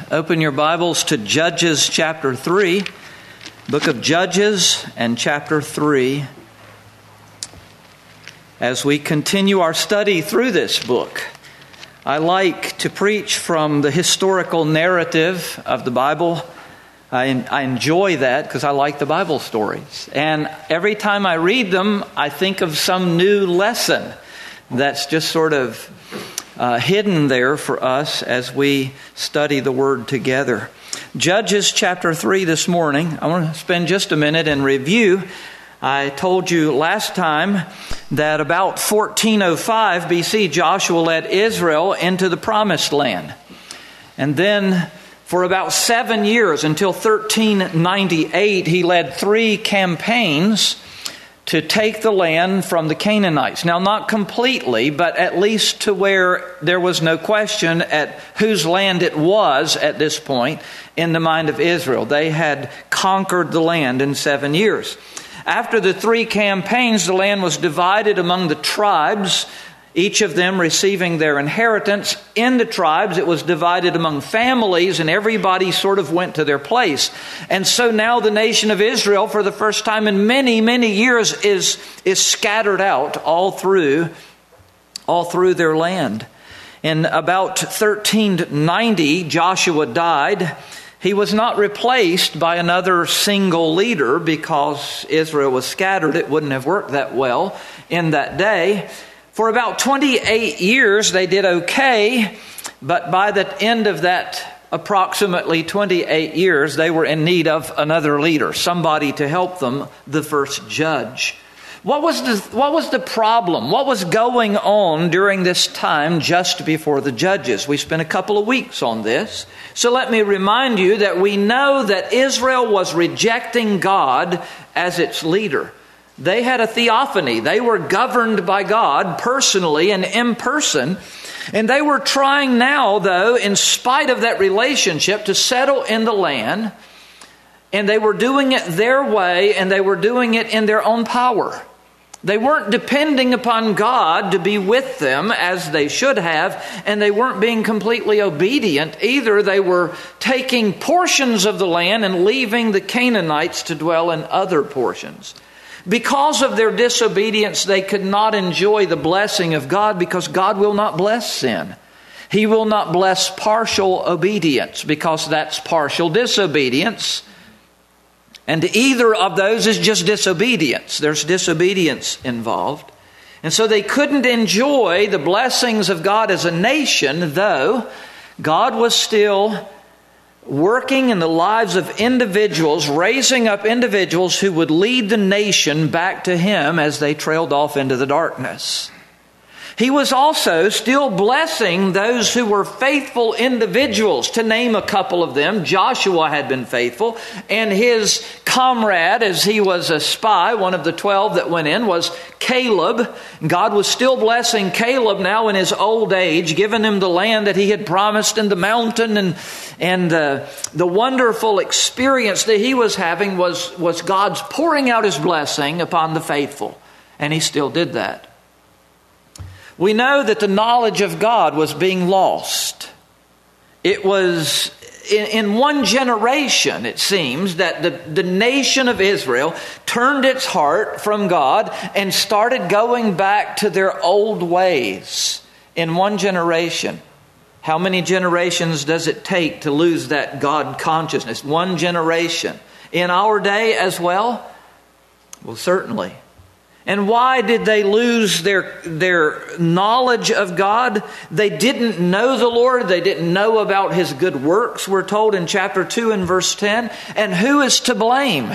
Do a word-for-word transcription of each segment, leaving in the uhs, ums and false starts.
Open your Bibles to Judges chapter three, book of Judges and chapter three. As we continue our study through this book, I like to preach from the historical narrative of the Bible. I, I enjoy that because I like the Bible stories. And every time I read them, I think of some new lesson that's just sort of Uh, hidden there for us as we study the Word together. Judges chapter three this morning. I want to spend just a minute and review. I told you last time that about fourteen oh five B C, Joshua led Israel into the Promised Land. And then for about seven years, until thirteen ninety-eight, he led three campaigns to take the land from the Canaanites. Now, not completely, but at least to where there was no question at whose land it was at this point in the mind of Israel. They had conquered the land in seven years. After the three campaigns, the land was divided among the tribes, each of them receiving their inheritance. In the tribes, it was divided among families, and everybody sort of went to their place. And so now the nation of Israel, for the first time in many, many years, is, is scattered out all through, all through their land. In about thirteen ninety, Joshua died. He was not replaced by another single leader because Israel was scattered. It wouldn't have worked that well in that day. For about twenty-eight years, they did okay, but by the end of that approximately twenty-eight years, they were in need of another leader, somebody to help them, the first judge. What was the, what was the problem? What was going on during this time just before the judges? We spent a couple of weeks on this. So let me remind you that we know that Israel was rejecting God as its leader. They had a theophany. They were governed by God personally and in person. And they were trying now, though, in spite of that relationship, to settle in the land. And they were doing it their way, and they were doing it in their own power. They weren't depending upon God to be with them as they should have, and they weren't being completely obedient either. They were taking portions of the land and leaving the Canaanites to dwell in other portions. Because of their disobedience, they could not enjoy the blessing of God because God will not bless sin. He will not bless partial obedience because that's partial disobedience. And either of those is just disobedience. There's disobedience involved. And so they couldn't enjoy the blessings of God as a nation, though God was still working in the lives of individuals, raising up individuals who would lead the nation back to Him as they trailed off into the darkness. He was also still blessing those who were faithful individuals. To name a couple of them, Joshua had been faithful, and his comrade, as he was a spy, one of the twelve that went in, was Caleb. God was still blessing Caleb now in his old age, giving him the land that He had promised in the mountain, and and uh, the wonderful experience that he was having was, was God's pouring out His blessing upon the faithful, and He still did that. We know that the knowledge of God was being lost. It was in, in one generation, it seems, that the, the nation of Israel turned its heart from God and started going back to their old ways. In one generation. How many generations does it take to lose that God consciousness? One generation. In our day as well? Well, certainly. And why did they lose their, their knowledge of God? They didn't know the Lord. They didn't know about His good works, we're told in chapter two and verse ten. And who is to blame?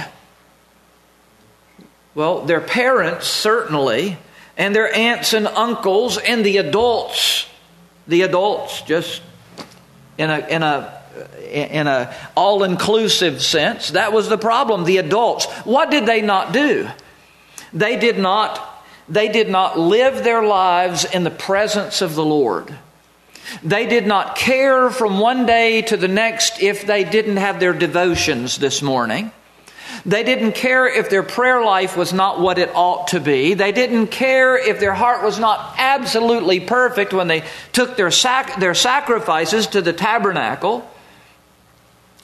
Well, their parents, certainly, and their aunts and uncles, and the adults. The adults, just in a, in a, in a all-inclusive sense. That was the problem, the adults. What did they not do? They did not, they did not live their lives in the presence of the Lord. They did not care from one day to the next if they didn't have their devotions this morning. They didn't care if their prayer life was not what it ought to be. They didn't care if their heart was not absolutely perfect when they took their sac- their sacrifices to the tabernacle.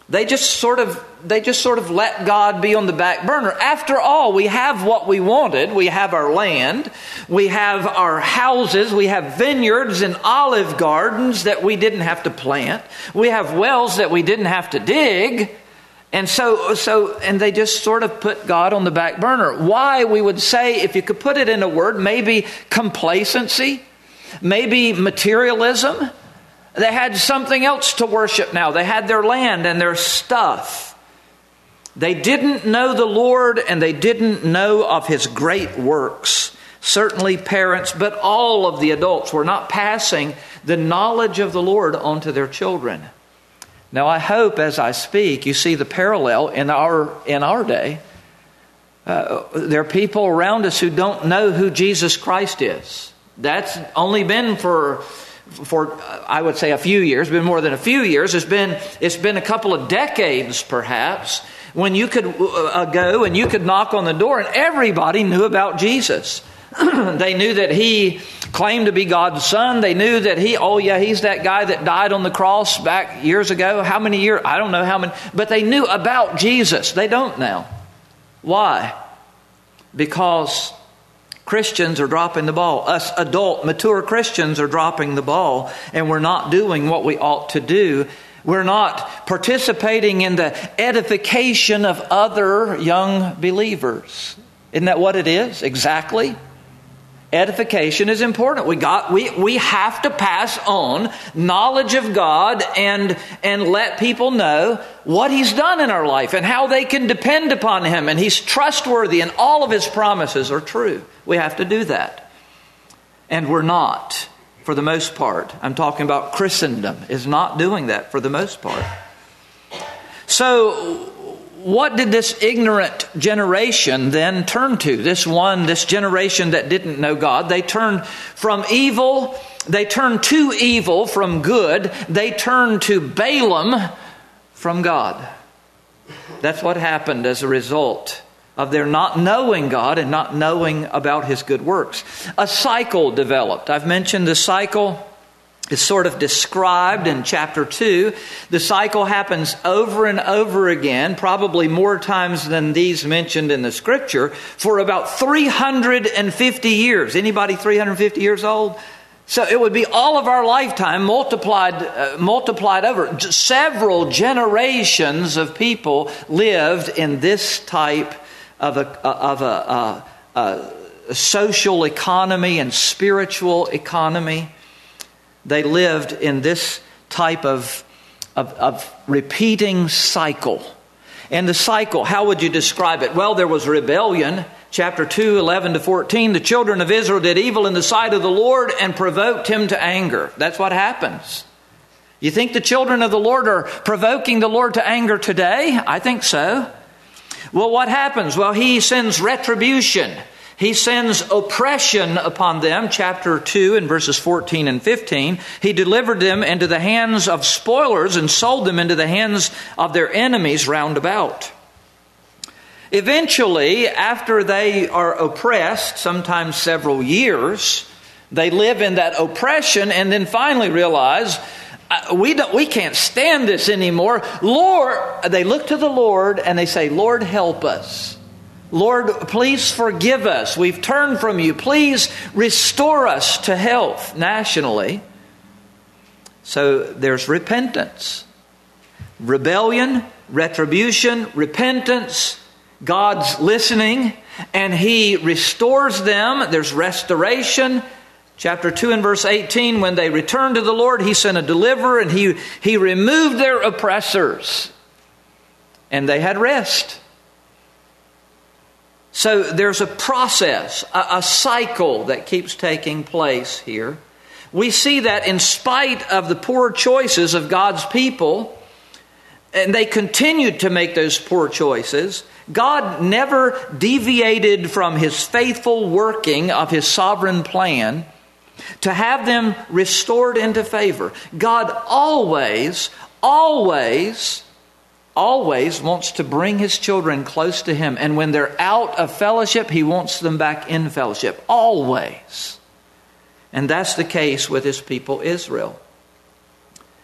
They just sort of they just sort of let God be on the back burner. After all, we have what we wanted. We have our land. We have our houses. We have vineyards and olive gardens that we didn't have to plant. We have wells that we didn't have to dig. And so, so, and they just sort of put God on the back burner. Why, we would say, if you could put it in a word, maybe complacency, maybe materialism. They had something else to worship now. They had their land and their stuff. They didn't know the Lord, and they didn't know of His great works. Certainly parents, but all of the adults were not passing the knowledge of the Lord on to their children. Now, I hope as I speak, you see the parallel in our in our day. Uh, there are people around us who don't know who Jesus Christ is. That's only been for, for I would say, a few years. Been more than a few years. It's been it's been a couple of decades, perhaps, when you could uh, go and you could knock on the door, and everybody knew about Jesus. They knew that He claimed to be God's Son. They knew that He, oh yeah, He's that guy that died on the cross back years ago. How many years? I don't know how many. But they knew about Jesus. They don't now. Why? Because Christians are dropping the ball. Us adult, mature Christians are dropping the ball, and we're not doing what we ought to do. We're not participating in the edification of other young believers. Isn't that what it is? Exactly. Edification is important. We got we we have to pass on knowledge of God and and let people know what He's done in our life and how they can depend upon Him, and He's trustworthy and all of His promises are true. We have to do that. And we're not, for the most part. I'm talking about Christendom is not doing that for the most part. So what did this ignorant generation then turn to? This one, this generation that didn't know God. They turned from evil. They turned to evil from good. They turned to Balaam from God. That's what happened as a result of their not knowing God and not knowing about His good works. A cycle developed. I've mentioned the cycle. It's sort of described in chapter two. The cycle happens over and over again, probably more times than these mentioned in the Scripture, for about three hundred fifty years. Anybody three hundred fifty years old? So it would be all of our lifetime multiplied uh, multiplied over. Several generations of people lived in this type of a of a, a, a social economy and spiritual economy. They lived in this type of, of, of repeating cycle. And the cycle, how would you describe it? Well, there was rebellion. Chapter two, eleven to fourteen. The children of Israel did evil in the sight of the Lord and provoked Him to anger. That's what happens. You think the children of the Lord are provoking the Lord to anger today? I think so. Well, what happens? Well, He sends retribution. He sends oppression upon them, chapter two and verses fourteen and fifteen. He delivered them into the hands of spoilers and sold them into the hands of their enemies round about. Eventually, after they are oppressed, sometimes several years, they live in that oppression and then finally realize, we don't, we can't stand this anymore. Lord, they look to the Lord and they say, Lord, help us. Lord, please forgive us. We've turned from You. Please restore us to health nationally. So there's repentance, rebellion, retribution, repentance, God's listening, and He restores them. There's restoration. Chapter two and verse eighteen, when they returned to the Lord, He sent a deliverer and He, he removed their oppressors. And they had rest. So there's a process, a, a cycle that keeps taking place here. We see that in spite of the poor choices of God's people, and they continued to make those poor choices, God never deviated from His faithful working of His sovereign plan to have them restored into favor. God always, always... always wants to bring His children close to Him. And when they're out of fellowship, He wants them back in fellowship. Always. And that's the case with His people Israel.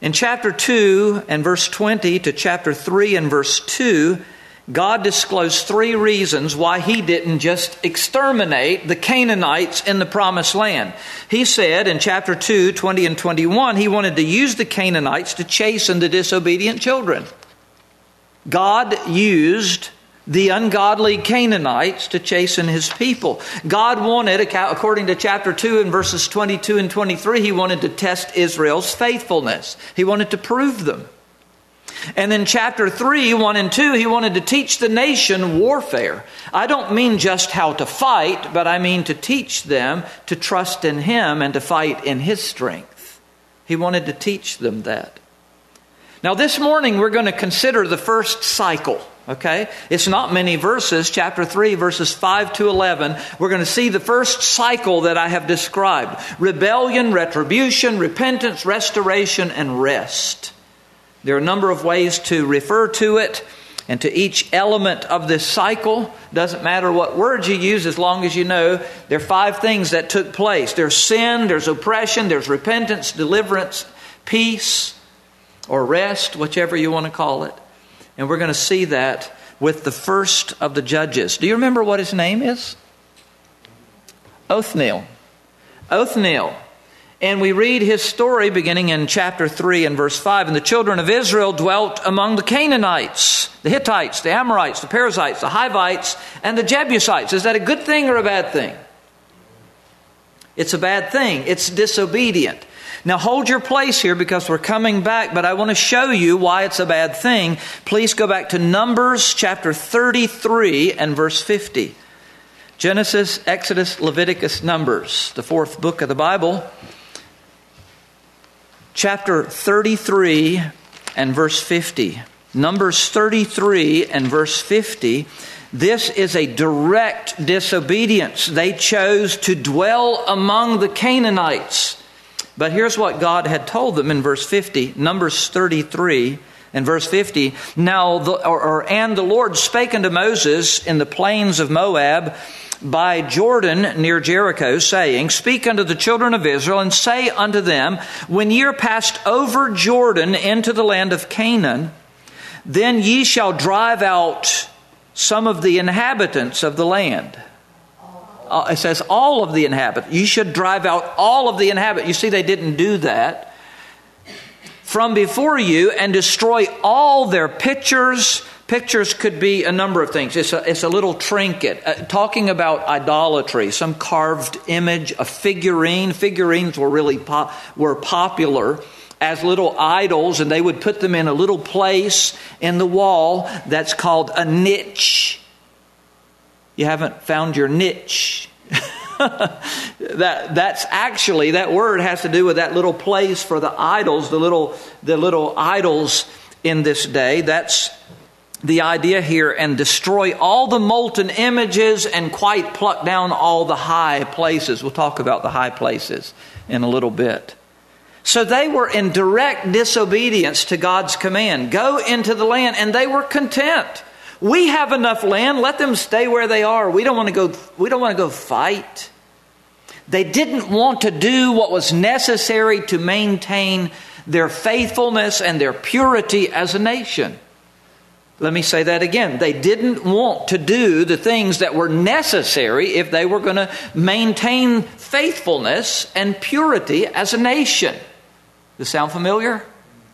In chapter two and verse twenty to chapter three and verse two, God disclosed three reasons why He didn't just exterminate the Canaanites in the promised land. He said in chapter two, twenty and twenty-one, He wanted to use the Canaanites to chasten the disobedient children. God used the ungodly Canaanites to chasten His people. God wanted, according to chapter two and verses twenty-two and twenty-three, He wanted to test Israel's faithfulness. He wanted to prove them. And in chapter three, one and two, He wanted to teach the nation warfare. I don't mean just how to fight, but I mean to teach them to trust in Him and to fight in His strength. He wanted to teach them that. Now this morning we're going to consider the first cycle. Okay? It's not many verses. Chapter three, verses five to eleven. We're going to see the first cycle that I have described. Rebellion, retribution, repentance, restoration, and rest. There are a number of ways to refer to it and to each element of this cycle. Doesn't matter what words you use as long as you know there are five things that took place. There's sin, there's oppression, there's repentance, deliverance, peace, or rest, whichever you want to call it. And we're going to see that with the first of the judges. Do you remember what his name is? Othniel. Othniel. And we read his story beginning in chapter three and verse five. And the children of Israel dwelt among the Canaanites, the Hittites, the Amorites, the Perizzites, the Hivites, and the Jebusites. Is that a good thing or a bad thing? It's a bad thing. It's disobedient. Now hold your place here because we're coming back, but I want to show you why it's a bad thing. Please go back to Numbers chapter thirty-three and verse fifty. Genesis, Exodus, Leviticus, Numbers, the fourth book of the Bible. Chapter thirty-three and verse fifty. Numbers thirty-three and verse fifty. This is a direct disobedience. They chose to dwell among the Canaanites. But here's what God had told them in verse fifty. Numbers thirty-three and verse fifty. Now, the, or, or, and the Lord spake unto Moses in the plains of Moab, by Jordan near Jericho, saying, Speak unto the children of Israel, and say unto them, When ye are passed over Jordan into the land of Canaan, then ye shall drive out some of the inhabitants of the land. Uh, it says all of the inhabitants. You should drive out all of the inhabitants. You see, they didn't do that. From before you, and destroy all their pictures. Pictures could be a number of things. It's a, it's a little trinket. Uh, talking about idolatry, some carved image, a figurine. Figurines were really po- were popular as little idols, and they would put them in a little place in the wall that's called a niche. You haven't found your niche. that that's actually, that word has to do with that little place for the idols, the little the little idols in this day. That's the idea here. And destroy all the molten images and quite pluck down all the high places. We'll talk about the high places in a little bit. So they were in direct disobedience to God's command. Go into the land, and they were content. We have enough land. Let them stay where they are. We don't want to go, we don't want to go fight. They didn't want to do what was necessary to maintain their faithfulness and their purity as a nation. Let me say that again. They didn't want to do the things that were necessary if they were going to maintain faithfulness and purity as a nation. Does this sound familiar?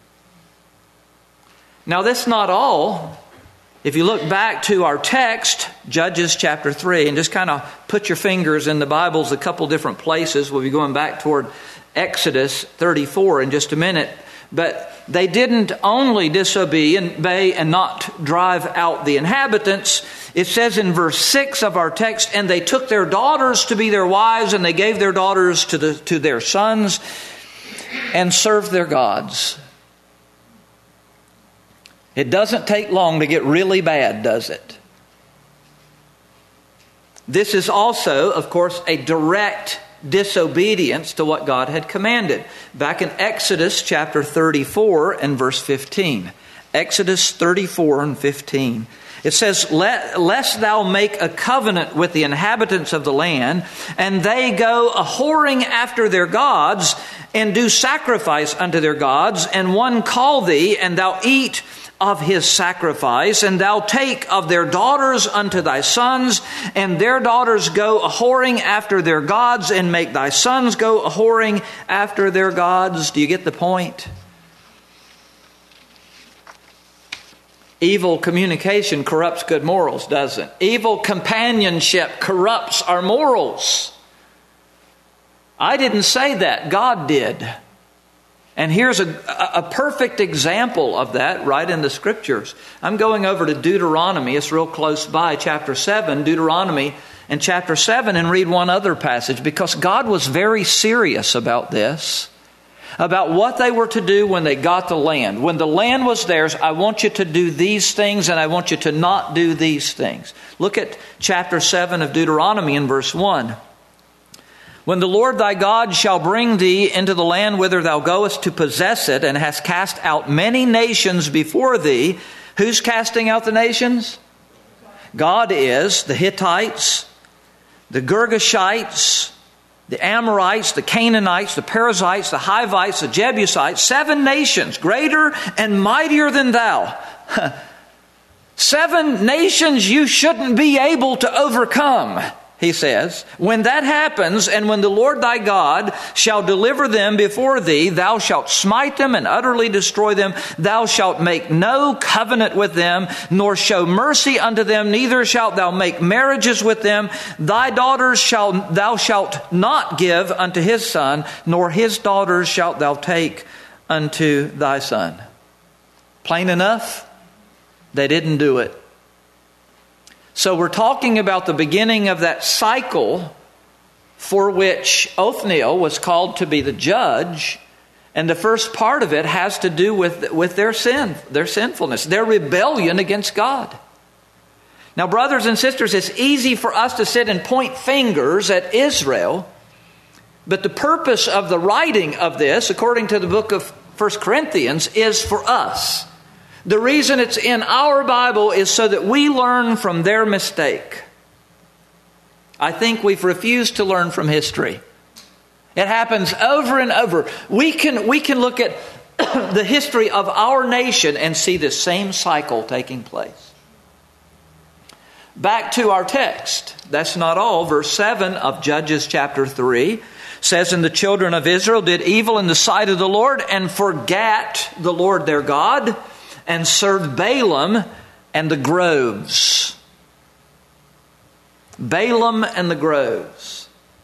Now, that's not all. If you look back to our text, Judges chapter three, and just kind of put your fingers in the Bibles a couple different places. We'll be going back toward Exodus thirty-four in just a minute. But they didn't only disobey and obey and not drive out the inhabitants. It says in verse six of our text, and they took their daughters to be their wives, and they gave their daughters to the to their sons, and served their gods. It doesn't take long to get really bad, does it? This is also, of course, a direct disobedience to what God had commanded. Back in Exodus chapter thirty-four and verse fifteen. Exodus thirty-four and fifteen. It says, Let, lest thou make a covenant with the inhabitants of the land, and they go a-whoring after their gods, and do sacrifice unto their gods, and one call thee, and thou eat of his sacrifice, and thou take of their daughters unto thy sons, and their daughters go a-whoring after their gods, and make thy sons go a-whoring after their gods. Do you get the point? Evil communication corrupts good morals, doesn't it? Evil companionship corrupts our morals. I didn't say that. God did. And here's a, a perfect example of that right in the Scriptures. I'm going over to Deuteronomy. It's real close by, chapter seven, Deuteronomy and chapter seven, and read one other passage, because God was very serious about this, about what they were to do when they got the land. When the land was theirs, I want you to do these things, and I want you to not do these things. Look at chapter seven of Deuteronomy in verse one. When the Lord thy God shall bring thee into the land whither thou goest to possess it, and hast cast out many nations before thee. Who's casting out the nations? God is. The Hittites, the Girgashites, the Amorites, the Canaanites, the Perizzites, the Hivites, the Jebusites. Seven nations, greater and mightier than thou. Seven nations you shouldn't be able to overcome, he says. When that happens, and when the Lord thy God shall deliver them before thee, thou shalt smite them and utterly destroy them. Thou shalt make no covenant with them, nor show mercy unto them, neither shalt thou make marriages with them. Thy daughters shall thou shalt not give unto his son, nor his daughters shalt thou take unto thy son. Plain enough? They didn't do it. So we're talking about the beginning of that cycle for which Othniel was called to be the judge. And the first part of it has to do with, with their sin, their sinfulness, their rebellion against God. Now, brothers and sisters, it's easy for us to sit and point fingers at Israel. But the purpose of the writing of this, according to the book of First Corinthians, is for us. The reason it's in our Bible is so that we learn from their mistake. I think we've refused to learn from history. It happens over and over. We can, we can look at the history of our nation and see this same cycle taking place. Back to our text. That's not all. Verse seven of Judges chapter three says, And the children of Israel did evil in the sight of the Lord, and forgat the Lord their God, and served Balaam and the groves. Balaam and the groves.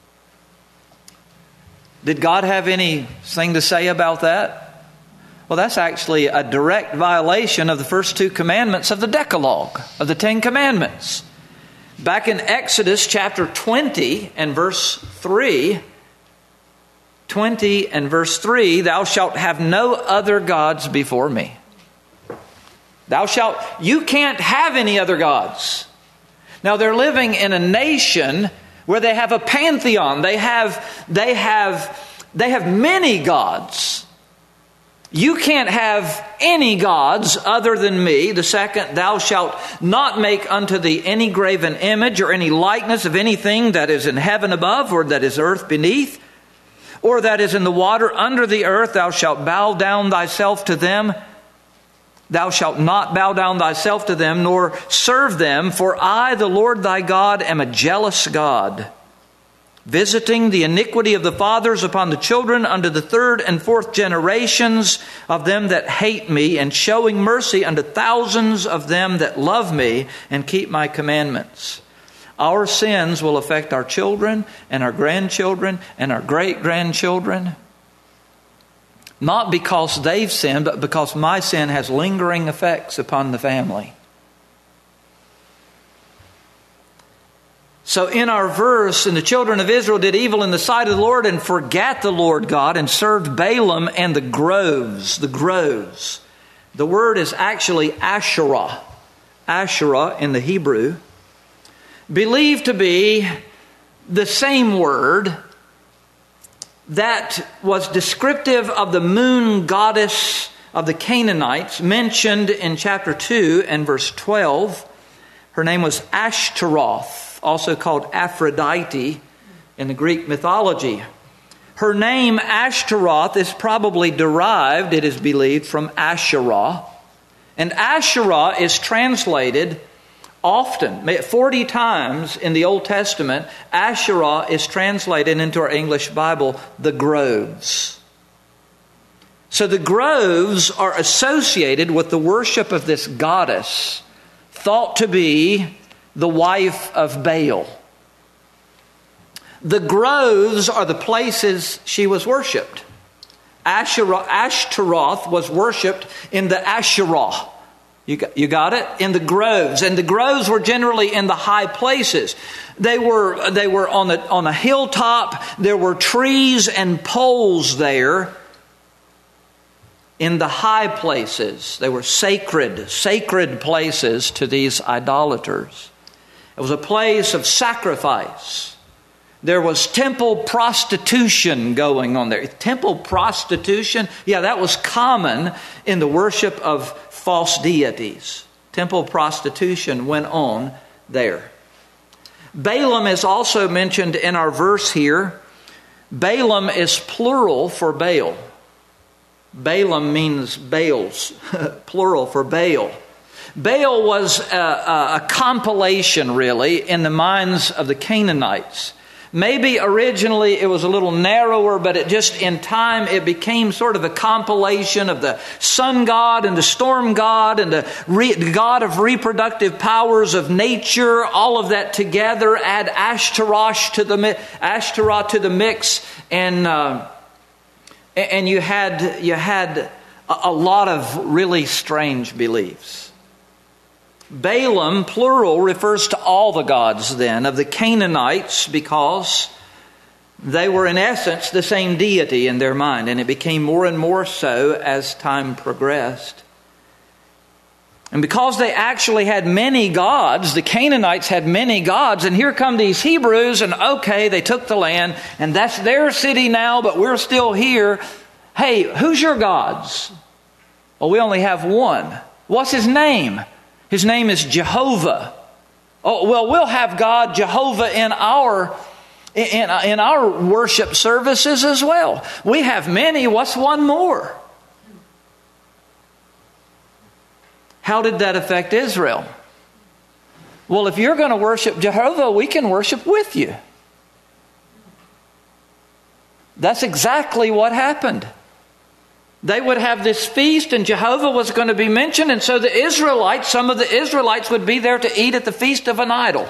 Did God have anything to say about that? Well, that's actually a direct violation of the first two commandments of the Decalogue, of the Ten Commandments. Back in Exodus chapter twenty and verse three, twenty and verse three, Thou shalt have no other gods before me. Thou shalt, you can't have any other gods. Now they're living in a nation where they have a pantheon. They have, they have, they have many gods. You can't have any gods other than me. The second, thou shalt not make unto thee any graven image or any likeness of anything that is in heaven above, or that is earth beneath, or that is in the water under the earth. Thou shalt bow down thyself to them. Thou shalt not bow down thyself to them, nor serve them, for I, the Lord thy God, am a jealous God, visiting the iniquity of the fathers upon the children unto the third and fourth generations of them that hate me, and showing mercy unto thousands of them that love me and keep my commandments. Our sins will affect our children and our grandchildren and our great-grandchildren. Not because they've sinned, but because my sin has lingering effects upon the family. So in our verse, and the children of Israel did evil in the sight of the Lord, and forgat the Lord God, and served Balaam and the groves. The groves. The word is actually Asherah. Asherah in the Hebrew. Believed to be the same word that was descriptive of the moon goddess of the Canaanites, mentioned in chapter two and verse twelve. Her name was Ashtaroth, also called Aphrodite in the Greek mythology. Her name, Ashtaroth, is probably derived, it is believed, from Asherah. And Asherah is translated often, forty times in the Old Testament, Asherah is translated into our English Bible, the groves. So the groves are associated with the worship of this goddess, thought to be the wife of Baal. The groves are the places she was worshipped. Asherah, Ashtaroth was worshipped in the Asherah. You got, you got it? In the groves. And the groves were generally in the high places. They were, they were on the, on a hilltop. There were trees and poles there in the high places. They were sacred, sacred places to these idolaters. It was a place of sacrifice. There was temple prostitution going on there. Temple prostitution, yeah, that was common in the worship of false deities. Temple prostitution went on there. Balaam is also mentioned in our verse here. Balaam is plural for Baal. Balaam means Baals, plural for Baal. Baal was a, a, a compilation, really, in the minds of the Canaanites. Maybe originally it was a little narrower, but it just in time it became sort of a compilation of the sun god and the storm god and the, re, the god of reproductive powers of nature. All of that together, add Ashtaroth to the Ashtaroth to the mix, and uh, and you had you had a, a lot of really strange beliefs. Balaam, plural, refers to all the gods then of the Canaanites because they were in essence the same deity in their mind, and it became more and more so as time progressed. And because they actually had many gods, the Canaanites had many gods, and here come these Hebrews, and okay, they took the land, and that's their city now, but we're still here. Hey, who's your gods? Well, we only have one. What's his name? His name is Jehovah. Oh, well, we'll have God Jehovah in our in, in our worship services as well. We have many. What's one more? How did that affect Israel? Well, if you're going to worship Jehovah, we can worship with you. That's exactly what happened. They would have this feast, and Jehovah was going to be mentioned, and so the Israelites, some of the Israelites would be there to eat at the feast of an idol.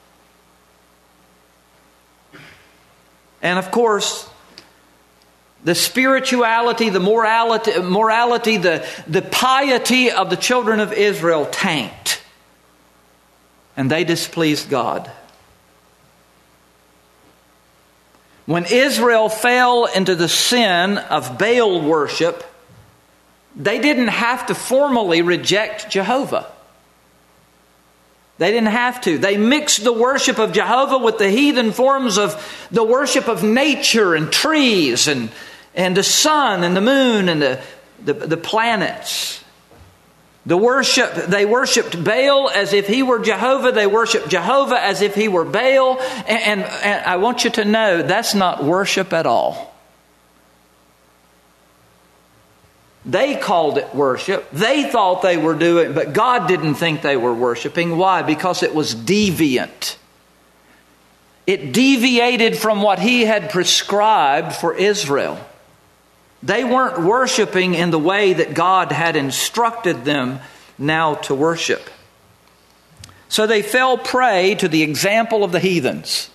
And of course, the spirituality, the morality, morality, the, the piety of the children of Israel tanked. And they displeased God. When Israel fell into the sin of Baal worship, they didn't have to formally reject Jehovah. They didn't have to. They mixed the worship of Jehovah with the heathen forms of the worship of nature and trees and, and the sun and the moon and the, the, the planets. The worship, they worshipped Baal as if he were Jehovah. They worshipped Jehovah as if he were Baal. And, and, and I want you to know that's not worship at all. They called it worship. They thought they were doing, but God didn't think they were worshiping. Why? Because it was deviant. It deviated from what he had prescribed for Israel. They weren't worshiping in the way that God had instructed them now to worship. So they fell prey to the example of the heathens,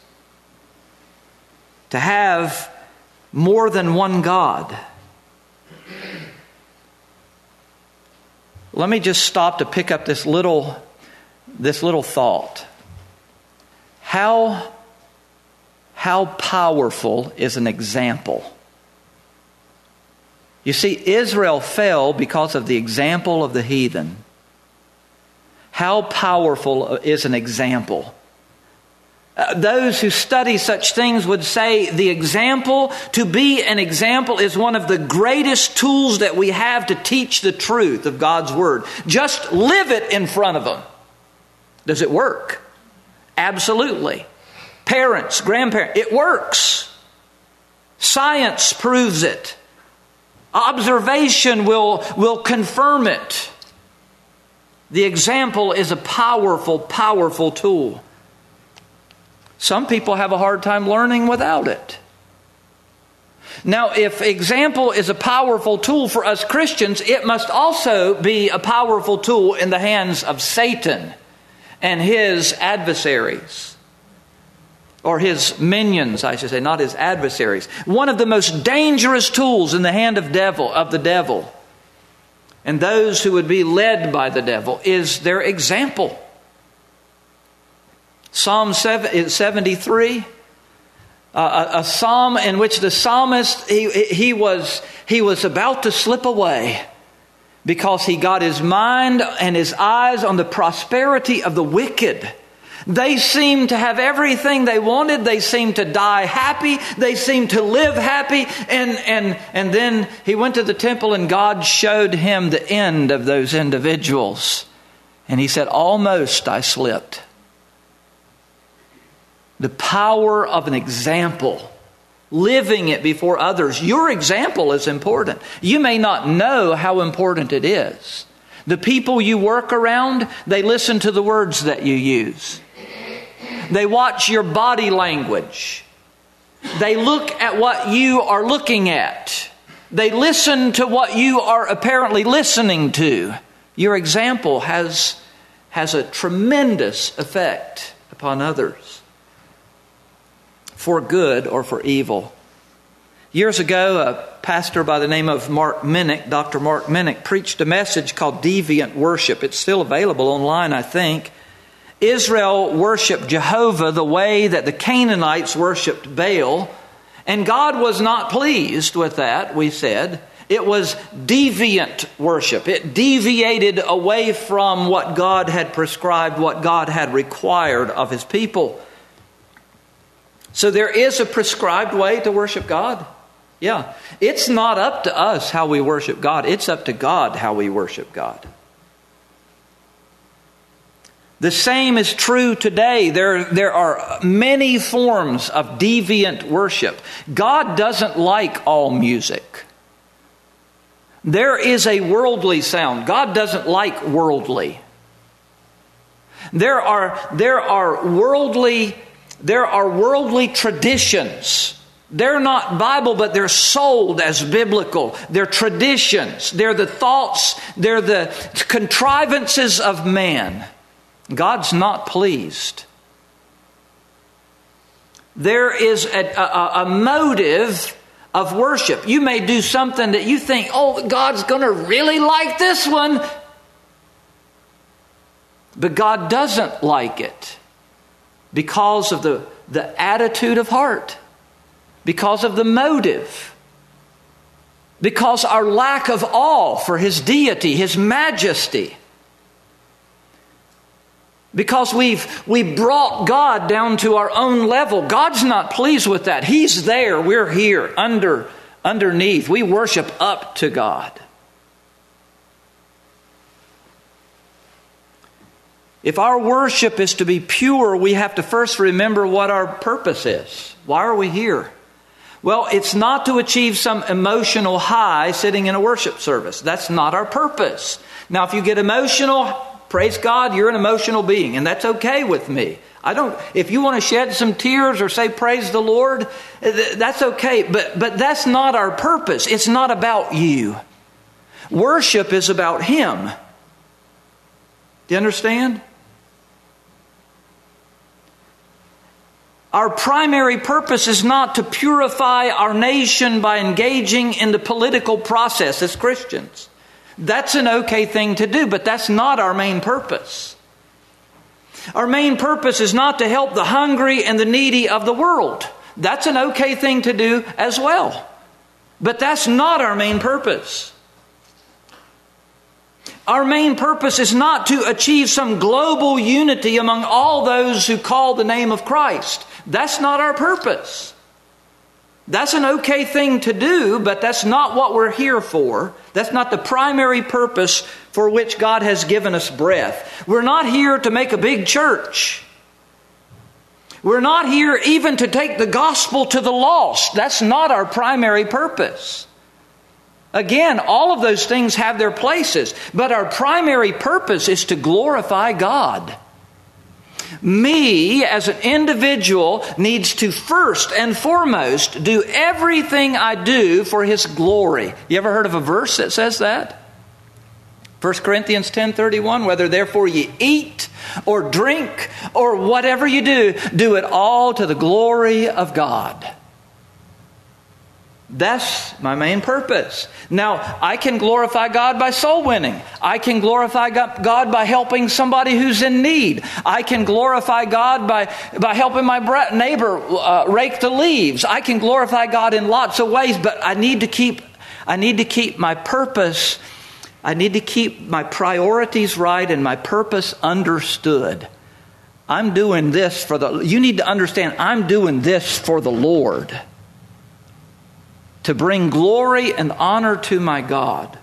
to have more than one God. Let me just stop to pick up this little, this little thought. How, how powerful is an example? You see, Israel fell because of the example of the heathen. How powerful is an example? Uh, those who study such things would say the example, to be an example, is one of the greatest tools that we have to teach the truth of God's Word. Just live it in front of them. Does it work? Absolutely. Parents, grandparents, it works. Science proves it. Observation will, will confirm it. The example is a powerful, powerful tool. Some people have a hard time learning without it. Now, if example is a powerful tool for us Christians, it must also be a powerful tool in the hands of Satan and his adversaries. Or his minions, I should say, not his adversaries. One of the most dangerous tools in the hand of devil of the devil, and those who would be led by the devil, is their example. Psalm seventy-three, uh, a, a psalm in which the psalmist, he, he, was, he was about to slip away because he got his mind and his eyes on the prosperity of the wicked. They seemed to have everything they wanted. They seemed to die happy. They seemed to live happy. And, and, and then he went to the temple and God showed him the end of those individuals. And he said, almost I slipped. The power of an example, living it before others. Your example is important. You may not know how important it is. The people you work around, they listen to the words that you use. They watch your body language. They look at what you are looking at. They listen to what you are apparently listening to. Your example has, has a tremendous effect upon others, for good or for evil. Years ago, a pastor by the name of Mark Minnick, Doctor Mark Minnick, preached a message called Deviant Worship. It's still available online, I think. Israel worshiped Jehovah the way that the Canaanites worshiped Baal. And God was not pleased with that, we said. It was deviant worship. It deviated away from what God had prescribed, what God had required of His people. So there is a prescribed way to worship God. Yeah. It's not up to us how we worship God. It's up to God how we worship God. The same is true today. There, there are many forms of deviant worship. God doesn't like all music. There is a worldly sound. God doesn't like worldly. There are, there are worldly, there are worldly traditions. They're not Bible, but they're sold as biblical. They're traditions. They're the thoughts. They're the contrivances of man. God's not pleased. There is a, a, a motive of worship. You may do something that you think, oh, God's going to really like this one. But God doesn't like it because of the, the attitude of heart, because of the motive, because our lack of awe for His deity, His majesty. Because we've we brought God down to our own level. God's not pleased with that. He's there. We're here under underneath. We worship up to God. If our worship is to be pure, we have to first remember what our purpose is. Why are we here? Well, it's not to achieve some emotional high sitting in a worship service. That's not our purpose. Now, if you get emotional, praise God, you're an emotional being, and that's okay with me. I don't. If you want to shed some tears or say praise the Lord, that's okay. But but that's not our purpose. It's not about you. Worship is about Him. Do you understand? Our primary purpose is not to purify our nation by engaging in the political process as Christians. That's an okay thing to do, but that's not our main purpose. Our main purpose is not to help the hungry and the needy of the world. That's an okay thing to do as well. But that's not our main purpose. Our main purpose is not to achieve some global unity among all those who call the name of Christ. That's not our purpose. That's an okay thing to do, but that's not what we're here for. That's not the primary purpose for which God has given us breath. We're not here to make a big church. We're not here even to take the gospel to the lost. That's not our primary purpose. Again, all of those things have their places, but our primary purpose is to glorify God. Me, as an individual, needs to first and foremost do everything I do for His glory. You ever heard of a verse that says that? First Corinthians ten thirty-one, whether therefore ye eat or drink or whatever you do, do it all to the glory of God. That's my main purpose. Now, I can glorify God by soul winning. I can glorify God by helping somebody who's in need. I can glorify God by, by helping my neighbor uh, rake the leaves. I can glorify God in lots of ways, but I need to keep, I need to keep my purpose, I need to keep my priorities right and my purpose understood. I'm doing this for the, you need to understand, I'm doing this for the Lord, to bring glory and honor to my God.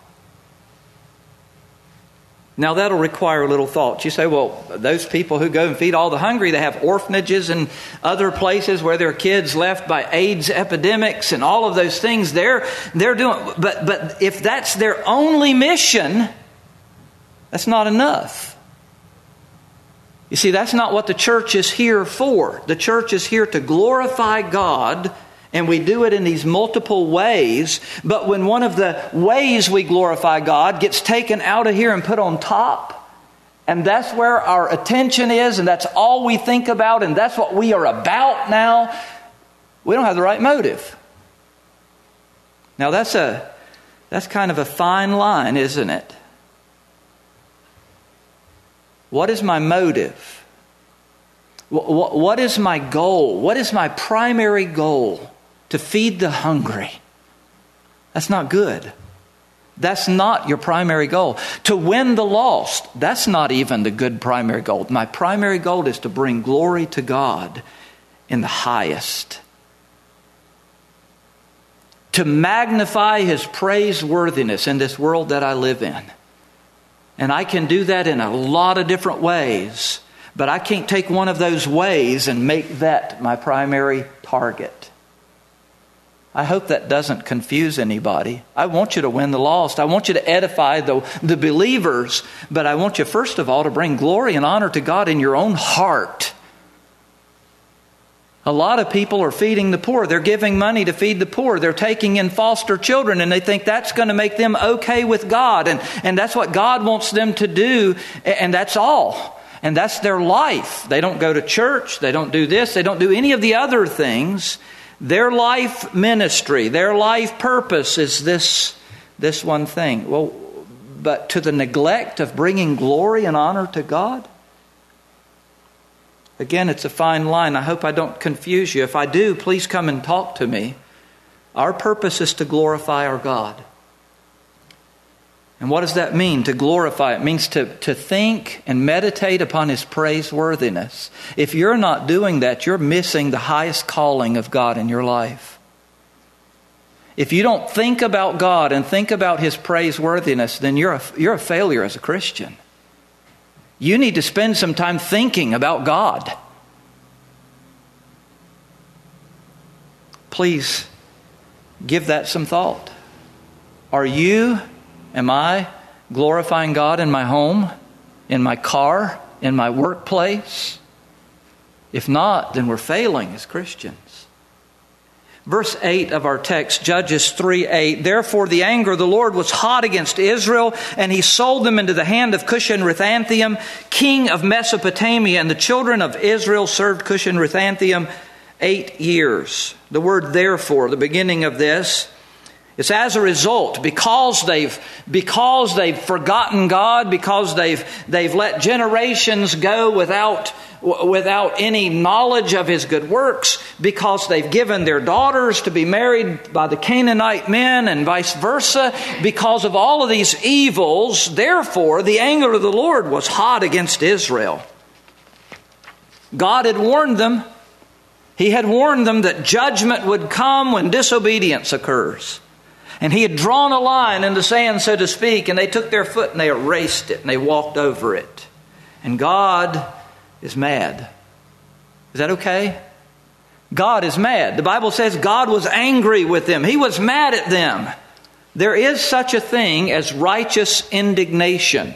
Now that'll require a little thought. You say, well, those people who go and feed all the hungry, they have orphanages and other places where there are kids left by AIDS epidemics and all of those things. They're, they're doing, but, but if that's their only mission, that's not enough. You see, that's not what the church is here for. The church is here to glorify God. And we do it in these multiple ways. But when one of the ways we glorify God gets taken out of here and put on top, and that's where our attention is, and that's all we think about, and that's what we are about now, we don't have the right motive. Now that's a that's kind of a fine line, isn't it? What is my motive? What, what is my goal? What is my primary goal? To feed the hungry. That's not good. That's not your primary goal. To win the lost, that's not even the good primary goal. My primary goal is to bring glory to God in the highest. To magnify His praiseworthiness in this world that I live in. And I can do that in a lot of different ways, but I can't take one of those ways and make that my primary target. I hope that doesn't confuse anybody. I want you to win the lost. I want you to edify the, the believers. But I want you, first of all, to bring glory and honor to God in your own heart. A lot of people are feeding the poor. They're giving money to feed the poor. They're taking in foster children, and they think that's going to make them okay with God. And, and that's what God wants them to do, and that's all. And that's their life. They don't go to church. They don't do this. They don't do any of the other things. Their life ministry, their life purpose is this, this one thing. Well, but to the neglect of bringing glory and honor to God? Again, it's a fine line. I hope I don't confuse you. If I do, please come and talk to me. Our purpose is to glorify our God. And what does that mean, to glorify? It means to, to think and meditate upon His praiseworthiness. If you're not doing that, you're missing the highest calling of God in your life. If you don't think about God and think about His praiseworthiness, then you're a, you're a failure as a Christian. You need to spend some time thinking about God. Please give that some thought. Are you... Am I glorifying God in my home, in my car, in my workplace? If not, then we're failing as Christians. Verse eight of our text, Judges three eight. Therefore the anger of the Lord was hot against Israel, and He sold them into the hand of Cushan-Rishathaim, king of Mesopotamia. And the children of Israel served Cushan-Rishathaim eight years. The word therefore, the beginning of this, it's as a result, because they've because they've forgotten God, because they've they've let generations go without without any knowledge of His good works, because they've given their daughters to be married by the Canaanite men and vice versa, because of all of these evils, therefore the anger of the Lord was hot against Israel. God had warned them. He had warned them that judgment would come when disobedience occurs. And he had drawn a line in the sand, so to speak, and they took their foot and they erased it and they walked over it. And God is mad. Is that okay? God is mad. The Bible says God was angry with them. He was mad at them. There is such a thing as righteous indignation.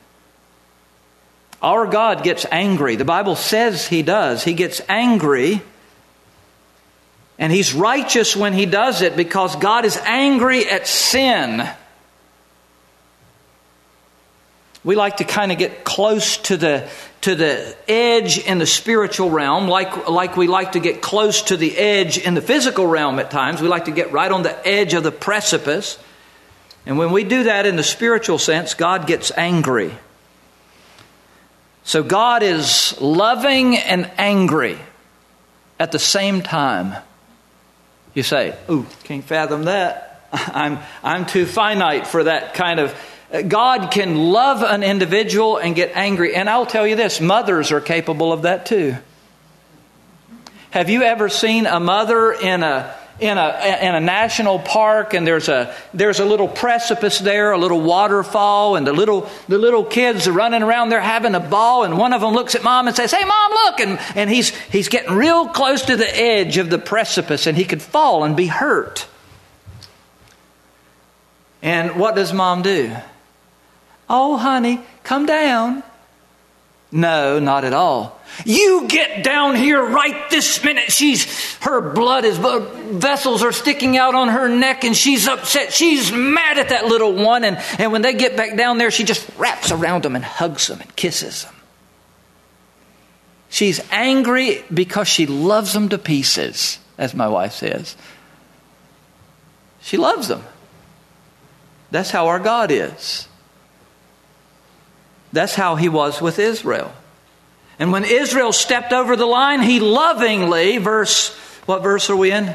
Our God gets angry. The Bible says He does. He gets angry. And He's righteous when He does it because God is angry at sin. We like to kind of get close to the to the edge in the spiritual realm, like, like we like to get close to the edge in the physical realm at times. We like to get right on the edge of the precipice. And when we do that in the spiritual sense, God gets angry. So God is loving and angry at the same time. You say, ooh, can't fathom that. I'm, I'm too finite for that kind of... God can love an individual and get angry. And I'll tell you this, mothers are capable of that too. Have you ever seen a mother in a in a in a national park and there's a there's a little precipice there, a little waterfall, and the little the little kids are running around there having a ball, and one of them looks at mom and says, "Hey mom, look," and, and he's he's getting real close to the edge of the precipice and he could fall and be hurt. And what does mom do? "Oh, honey, come down." No, not at all. "You get down here right this minute." She's, her blood is, vessels are sticking out on her neck and she's upset. She's mad at that little one. And, and when they get back down there, she just wraps around them and hugs them and kisses them. She's angry because she loves them to pieces, as my wife says. She loves them. That's how our God is. That's how He was with Israel. And when Israel stepped over the line, He lovingly, verse, what verse are we in?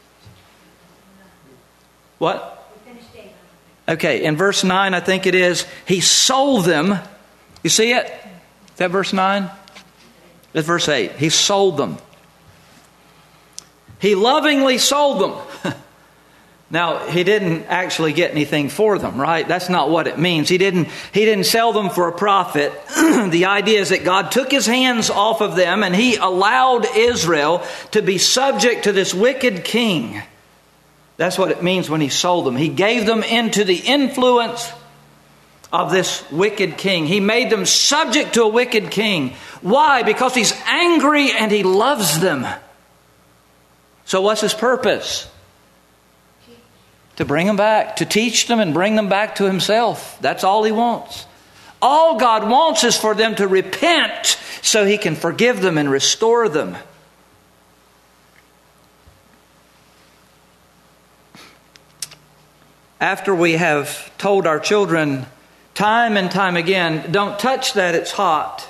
What? Okay, in verse nine, I think it is, He sold them. You see it? Is that verse nine? It's verse eight. He sold them. He lovingly sold them. Now, He didn't actually get anything for them, right? That's not what it means. He didn't, he didn't sell them for a profit. The idea is that God took His hands off of them and He allowed Israel to be subject to this wicked king. That's what it means when He sold them. He gave them into the influence of this wicked king. He made them subject to a wicked king. Why? Because He's angry and He loves them. So what's His purpose? To bring them back, to teach them and bring them back to Himself. That's all He wants. All God wants is for them to repent so He can forgive them and restore them. After we have told our children time and time again, don't touch that, it's hot.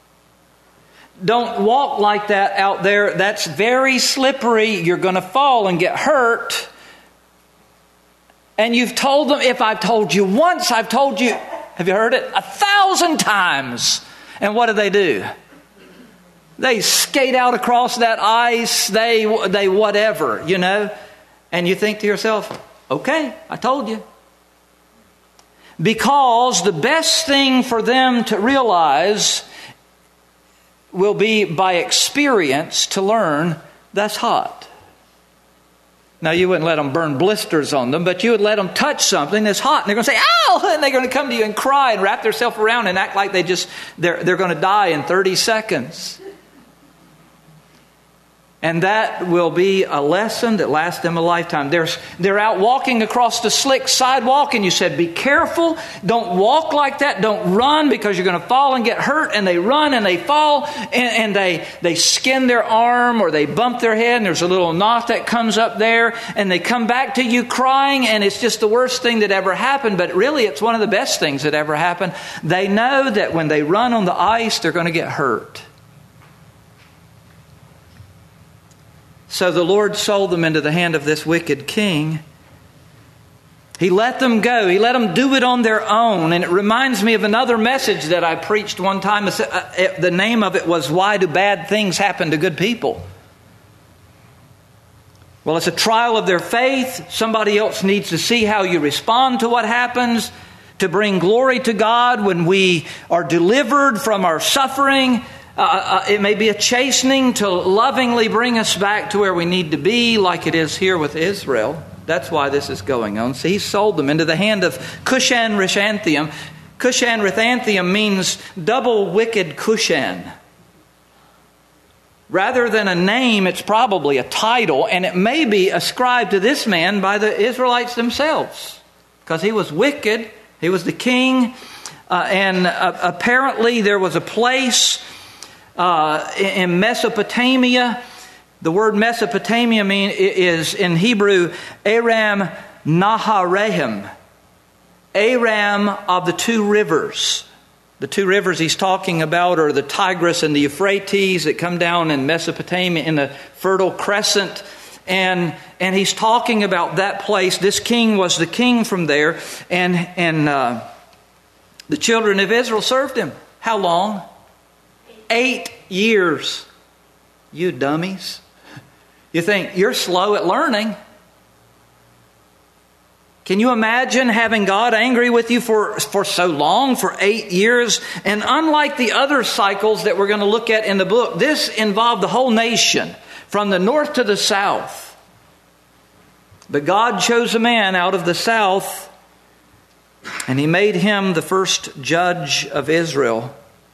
Don't walk like that out there, that's very slippery, you're going to fall and get hurt. And you've told them, if I've told you once, I've told you, have you heard it? A thousand times. And what do they do? They skate out across that ice, they, they whatever, you know. And you think to yourself, okay, I told you. Because the best thing for them to realize will be by experience to learn that's hot. Now, you wouldn't let them burn blisters on them, but you would let them touch something that's hot. And they're going to say, ow! And they're going to come to you and cry and wrap themselves around and act like they just, they're, they're going to die in thirty seconds. And that will be a lesson that lasts them a lifetime. They're, they're out walking across the slick sidewalk and you said, be careful. Don't walk like that. Don't run because you're going to fall and get hurt. And they run and they fall and, and they, they skin their arm or they bump their head and there's a little knot that comes up there and they come back to you crying and it's just the worst thing that ever happened. But really it's one of the best things that ever happened. They know that when they run on the ice, they're going to get hurt. So the Lord sold them into the hand of this wicked king. He let them go. He let them do it on their own. And it reminds me of another message that I preached one time. The name of it was, Why Do Bad Things Happen to Good People? Well, it's a trial of their faith. Somebody else needs to see how you respond to what happens, to bring glory to God when we are delivered from our suffering. Uh, uh, it may be a chastening to lovingly bring us back to where we need to be, like it is here with Israel. That's why this is going on. See, he sold them into the hand of Cushan Rishathaim. Cushan Rishathaim means double wicked Cushan. Rather than a name, it's probably a title, and it may be ascribed to this man by the Israelites themselves, because he was wicked. He was the king, uh, and uh, apparently there was a place uh, in Mesopotamia. The word Mesopotamia mean is in Hebrew Aram Naharaim, Aram of the two rivers. The two rivers he's talking about are the Tigris and the Euphrates that come down in Mesopotamia in the Fertile Crescent. And and he's talking about that place. This king was the king from there. And, and uh, the children of Israel served him. How long? Eight years. You dummies. You think you're slow at learning. Can you imagine having God angry with you for, for so long, for eight years? And unlike the other cycles that we're going to look at in the book, this involved the whole nation, from the north to the south. But God chose a man out of the south, and he made him the first judge of Israel.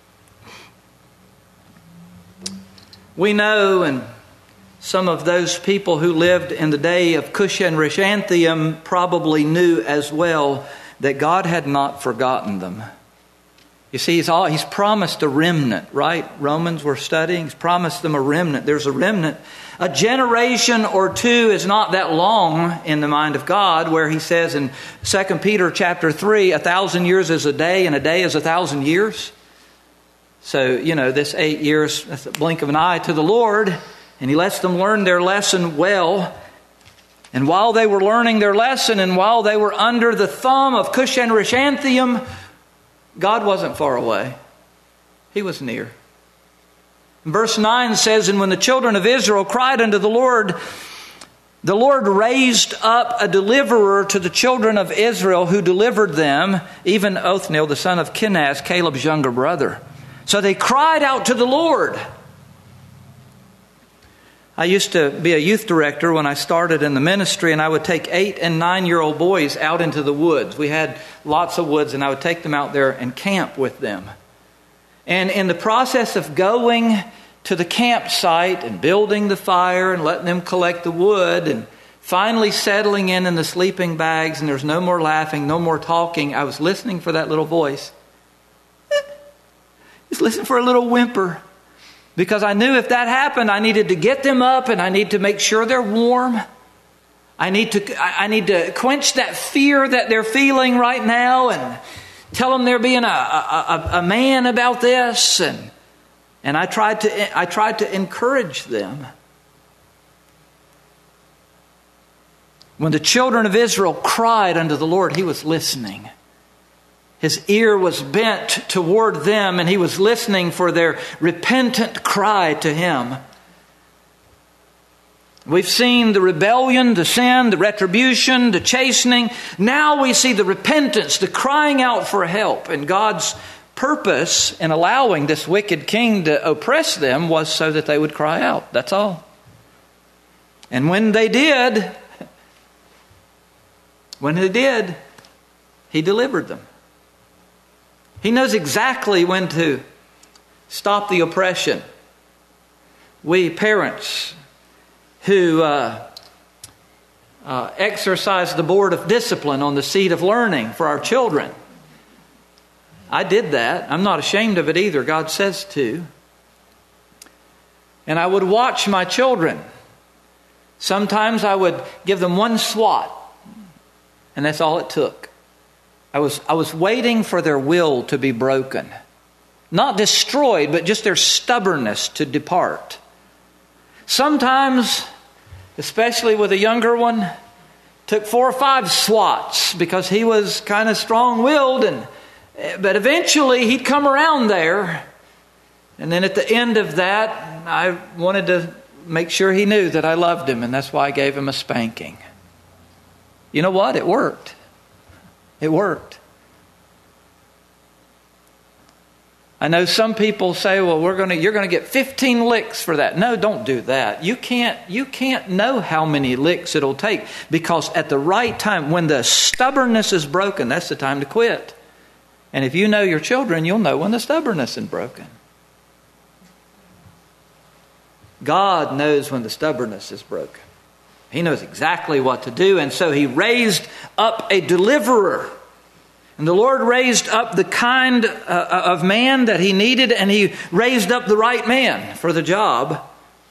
We know, and some of those people who lived in the day of Cushan Rishathaim probably knew as well that God had not forgotten them. You see, he's, all, he's promised a remnant, right? Romans we're studying. He's promised them a remnant. There's a remnant. A generation or two is not that long in the mind of God, where he says in Second Peter chapter three, a thousand years is a day and a day is a thousand years. So, you know, this eight years, that's a blink of an eye to the Lord. And he lets them learn their lesson well. And while they were learning their lesson, and while they were under the thumb of Cushan Rishathaim, God wasn't far away. He was near. Verse nine says, and when the children of Israel cried unto the Lord, the Lord raised up a deliverer to the children of Israel, who delivered them, even Othniel, the son of Kenaz, Caleb's younger brother. So they cried out to the Lord. I used to be a youth director when I started in the ministry, and I would take eight and nine-year-old boys out into the woods. We had lots of woods, and I would take them out there and camp with them. And in the process of going to the campsite and building the fire and letting them collect the wood and finally settling in in the sleeping bags, and there's no more laughing, no more talking, I was listening for that little voice. Just listen for a little whimper. Because I knew if that happened, I needed to get them up and I need to make sure they're warm. I need to I need to quench that fear that they're feeling right now and tell them they're being a, a, a man about this. And and I tried to I tried to encourage them. When the children of Israel cried unto the Lord, he was listening. His ear was bent toward them, and he was listening for their repentant cry to him. We've seen the rebellion, the sin, the retribution, the chastening. Now we see the repentance, the crying out for help. And God's purpose in allowing this wicked king to oppress them was so that they would cry out. That's all. And when they did, when they did, he delivered them. He knows exactly when to stop the oppression. We parents who uh, uh, exercise the board of discipline on the seat of learning for our children. I did that. I'm not ashamed of it either. God says to. And I would watch my children. Sometimes I would give them one swat, and that's all it took. I was I was waiting for their will to be broken. Not destroyed, but just their stubbornness to depart. Sometimes, especially with a younger one, took four or five swats because he was kind of strong-willed. And but eventually he'd come around there. And then at the end of that, I wanted to make sure he knew that I loved him, and that's why I gave him a spanking. You know what? It worked. It worked. I know some people say, well, we're going to, you're going to get fifteen licks for that. No, don't do that. You can't, you can't know how many licks it'll take, because at the right time, when the stubbornness is broken, that's the time to quit. And if you know your children, you'll know when the stubbornness is broken. God knows when the stubbornness is broken. He knows exactly what to do. And so he raised up a deliverer. And the Lord raised up the kind uh, of man that he needed, and he raised up the right man for the job.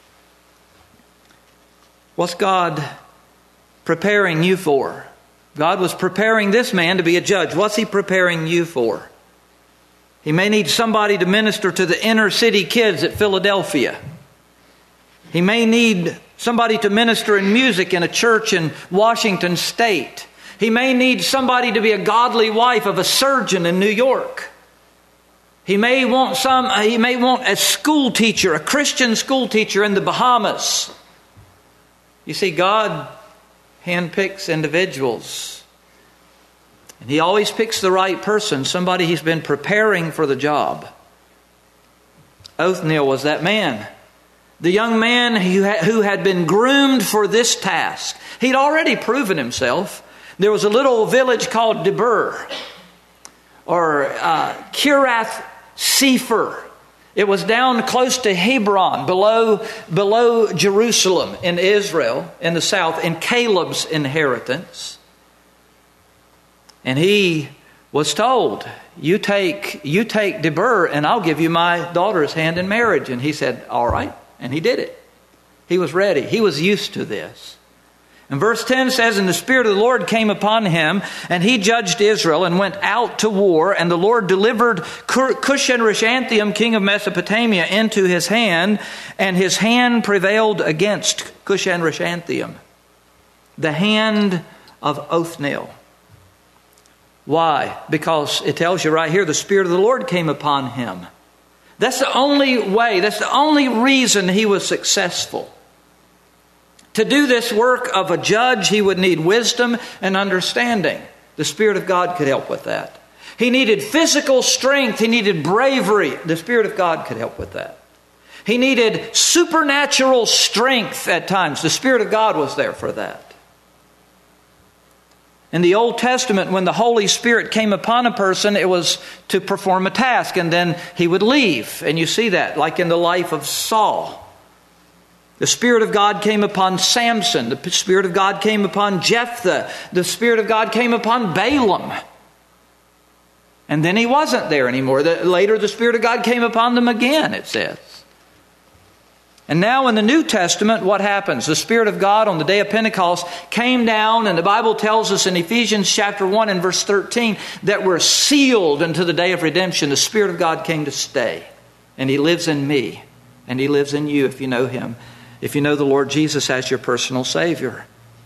What's God preparing you for? God was preparing this man to be a judge. What's he preparing you for? He may need somebody to minister to the inner city kids at Philadelphia. He may need somebody to minister in music in a church in Washington State. He may need somebody to be a godly wife of a surgeon in New York. He may want some. He may want a school teacher, a Christian school teacher in the Bahamas. You see, God handpicks individuals. And he always picks the right person, somebody he's been preparing for the job. Othniel was that man. The young man who had been groomed for this task. He'd already proven himself. There was a little village called Debir, or uh, Kirath Sefer. It was down close to Hebron, below, below Jerusalem in Israel, in the south, in Caleb's inheritance. And he was told, you take, you take Debir and I'll give you my daughter's hand in marriage. And he said, all right. And he did it. He was ready. He was used to this. And verse ten says, and the Spirit of the Lord came upon him, and he judged Israel and went out to war. And the Lord delivered Cushan-Rishathaim, king of Mesopotamia, into his hand. And his hand prevailed against Cushan-Rishathaim. The hand of Othniel. Why? Because it tells you right here, the Spirit of the Lord came upon him. That's the only way, that's the only reason he was successful. To do this work of a judge, he would need wisdom and understanding. The Spirit of God could help with that. He needed physical strength. He needed bravery. The Spirit of God could help with that. He needed supernatural strength at times. The Spirit of God was there for that. In the Old Testament, when the Holy Spirit came upon a person, it was to perform a task, and then he would leave. And you see that, like in the life of Saul. The Spirit of God came upon Samson. The Spirit of God came upon Jephthah. The Spirit of God came upon Balaam. And then he wasn't there anymore. The, later the Spirit of God came upon them again, it says. And now in the New Testament, what happens? The Spirit of God on the day of Pentecost came down, and the Bible tells us in Ephesians chapter one and verse thirteen that we're sealed unto the day of redemption. The Spirit of God came to stay. And he lives in me. And he lives in you if you know him. If you know the Lord Jesus as your personal Savior.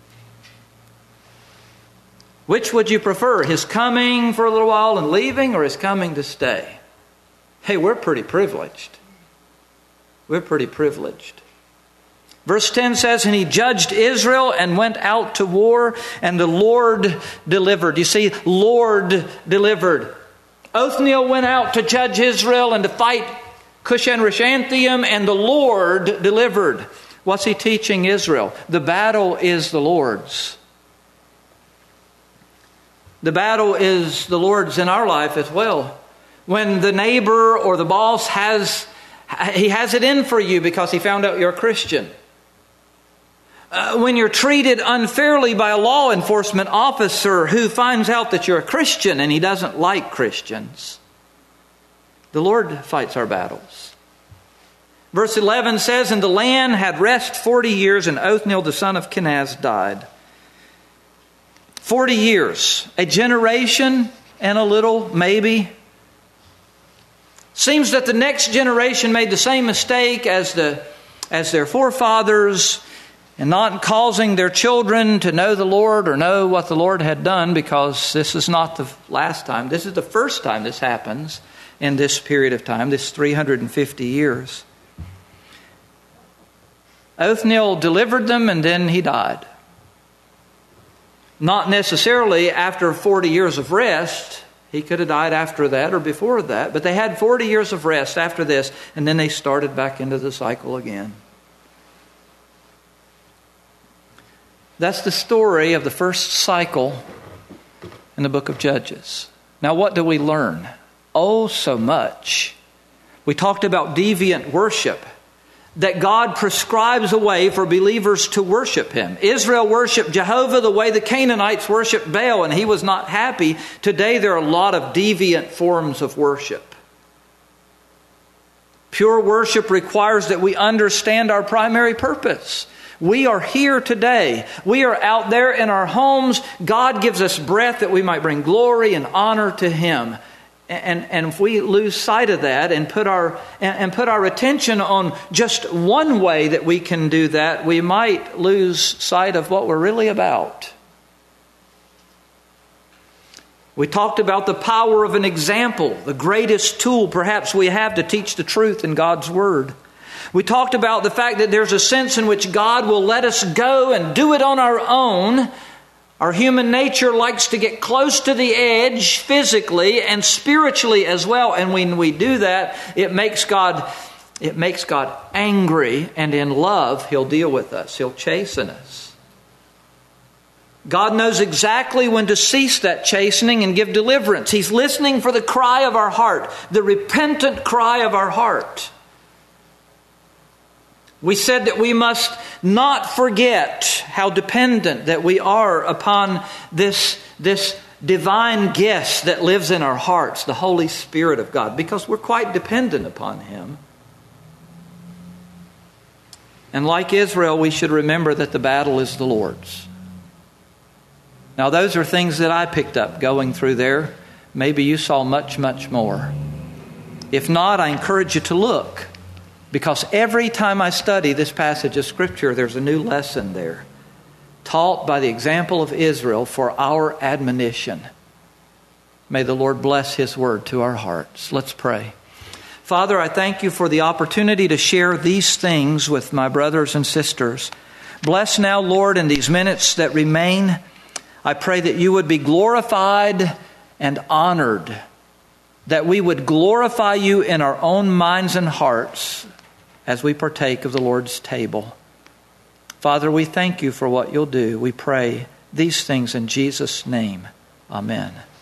Which would you prefer? His coming for a little while and leaving, or his coming to stay? Hey, we're pretty privileged. We're pretty privileged. Verse ten says, and he judged Israel and went out to war, and the Lord delivered. You see, Lord delivered. Othniel went out to judge Israel and to fight Cushan-Rishathaim, and the Lord delivered. What's he teaching Israel? The battle is the Lord's. The battle is the Lord's in our life as well. When the neighbor or the boss has, he has it in for you because he found out you're a Christian. Uh, when you're treated unfairly by a law enforcement officer who finds out that you're a Christian and he doesn't like Christians. The Lord fights our battles. Verse eleven says, and the land had rest forty years, and Othniel the son of Kenaz died. Forty years. A generation and a little, maybe. Seems that the next generation made the same mistake as the as their forefathers, in not causing their children to know the Lord or know what the Lord had done, because this is not the last time. This is the first time this happens in this period of time, this three hundred fifty years. Othniel delivered them and then he died. Not necessarily after forty years of rest. He could have died after that or before that. But they had forty years of rest after this, and then they started back into the cycle again. That's the story of the first cycle in the book of Judges. Now, what do we learn? Oh, so much. We talked about deviant worship, that God prescribes a way for believers to worship Him. Israel worshiped Jehovah the way the Canaanites worshiped Baal, and He was not happy. Today there are a lot of deviant forms of worship. Pure worship requires that we understand our primary purpose. We are here today. We are out there in our homes. God gives us breath that we might bring glory and honor to Him. And, and if we lose sight of that and put our and, and put our attention on just one way that we can do that, we might lose sight of what we're really about. We talked about the power of an example, the greatest tool perhaps we have to teach the truth in God's Word. We talked about the fact that there's a sense in which God will let us go and do it on our own. Our human nature likes to get close to the edge physically and spiritually as well. And when we do that, it makes God, it makes God angry. And in love, He'll deal with us. He'll chasten us. God knows exactly when to cease that chastening and give deliverance. He's listening for the cry of our heart, the repentant cry of our heart. We said that we must not forget how dependent that we are upon this, this divine guest that lives in our hearts, the Holy Spirit of God, because we're quite dependent upon Him. And like Israel, we should remember that the battle is the Lord's. Now, those are things that I picked up going through there. Maybe you saw much, much more. If not, I encourage you to look. Because every time I study this passage of Scripture, there's a new lesson there, taught by the example of Israel for our admonition. May the Lord bless His word to our hearts. Let's pray. Father, I thank You for the opportunity to share these things with my brothers and sisters. Bless now, Lord, in these minutes that remain. I pray that You would be glorified and honored, that we would glorify You in our own minds and hearts as we partake of the Lord's table. Father, we thank You for what You'll do. We pray these things in Jesus' name. Amen.